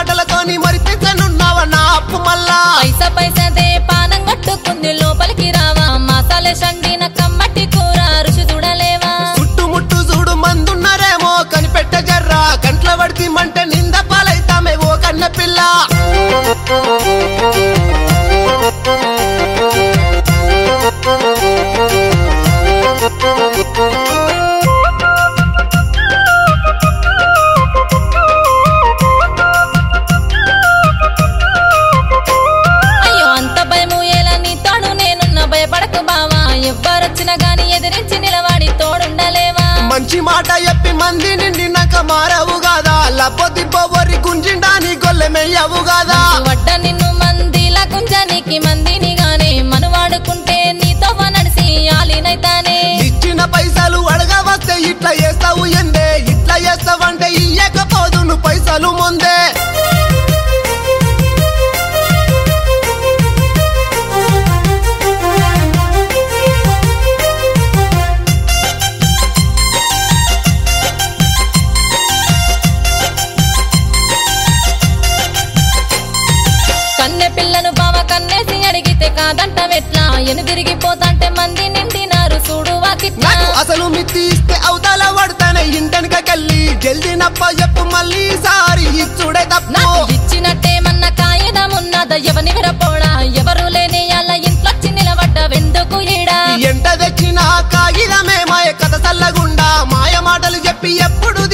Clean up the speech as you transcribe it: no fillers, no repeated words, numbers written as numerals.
మాటలతోని మరిపించనున్నావా నా అప్పు మల్లా పైసా పైసదే పానం కట్టుకుంది లోపలికి రావా మసాలా షండిన కమ్మటి కూర రుచి చూడలేవా చుట్టుముట్టు చూడు మందున్నారేమో కనిపెట్ట జర్రా కంట్ల పడితే మంటే నింద పాలైతామే ఓ కన్న పిల్ల ఎవ్వరొచ్చినా గాని ఎదిరించి నిలవాడి తోడుండలేవా మంచి మాట చెప్పి మంది నిండినాక మారవు కాదా లబ్బొద్దిబ్బొరి గుంజిండాని గొల్లెమెయ్యవు కాదా వడ్డ నిన్ను మందిలా గుంజానికి మందిని గానే మనువాడుకుంటే నీతో నడిసి ఆలినైతానే ఇచ్చిన పైసలు అడగవస్తే ఇట్లా చేస్తావు ఎందే ఇట్లా చేస్తావంటే ఇయ్యకపోదు నువ్వు పైసలు ముందే కన్నె పిల్లను బావ కన్నేసి అడిగితే కాదంట వెట్లా ఎనుదిరిగిపోతాంటే మంది నిండినారు చూడు వాకిట్లా అసలు మిత్తి ఇస్తే అవతల పడతానే ఇంటెనకకెళ్ళి జల్దీ నప్ప చెప్పు మళ్ళీ సారి ఇచ్చుడే తప్పు ఇచ్చినట్టేమన్నా కాగితం ఉన్నదా ఎవని విరపోడా ఎవరు లేని అలా ఇంట్లోచ్చి నిలబడ్డ వెందుకు ఈడా ఎంత తెచ్చినా కాగితమే మాయ కథ చల్లగుండా మాయ మాటలు చెప్పి ఎప్పుడు